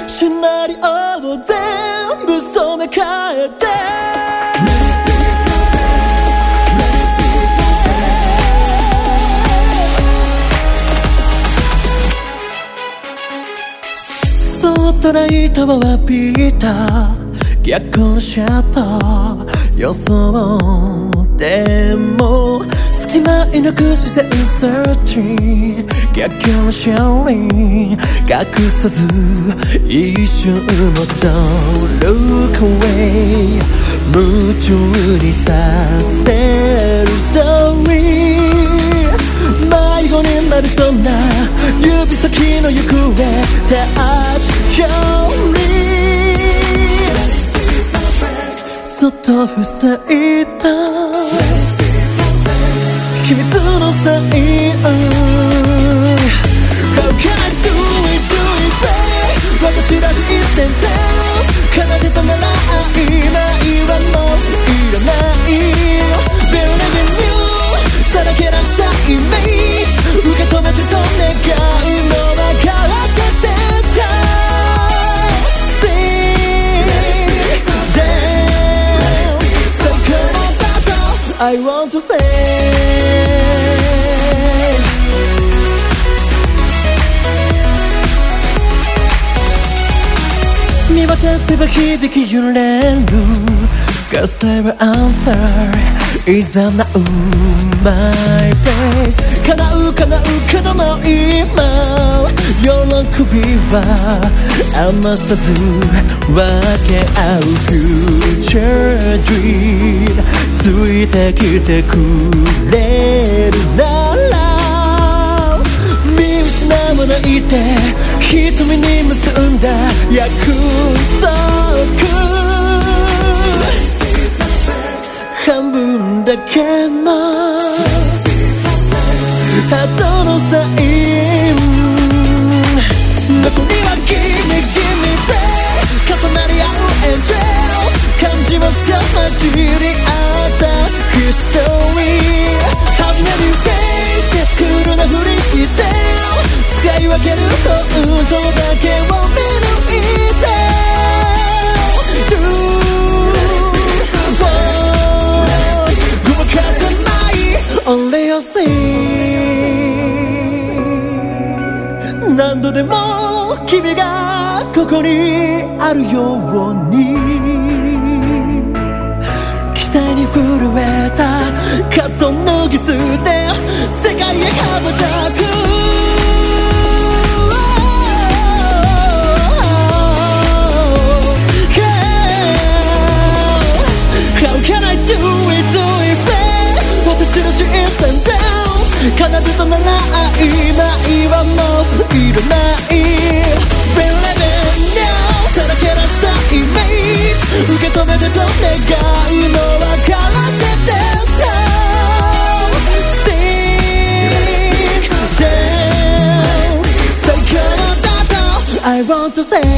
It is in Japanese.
シナリオを全部染め替えてスポットライトを浴びた逆行しちゃった予想でも隙間射抜く視線セーチ逆境シャリン隠さず一瞬戻る声夢中にさせるストーリー迷子になりそうな指先の行方 Touch your lips そっと塞いだ秘密のサイン How can I do it, do it, babe 私らしいセンテンス奏でたなら愛ないはもういらない Believe in you さらけ出したイメージ受け止めてと願うのは変わっててさ Sing, dance 最高だと I want to say見渡せば響き揺れる歌声は answer いざなう my place 叶う叶うけどの今喜びは余さず分け合う future dream ついてきてくれるなら見失わないで瞳に結んだ約束半分だけのハートのサイン残りは君 Give me back 重なり合う Angels 感じますか混じり合った History Have many faces クールなふりして使い分ける本当だけを見抜いて Do what ごまかさない Only your thing 何度でも君がここにあるように期待に震えたカット脱ぎ捨て世界へ羽ばたく奏でたなら愛ないはもういらない Believe in now さらけ出したイメージ受け止めてと願うのは変わっててさ Sing, dance 最強だと I want to say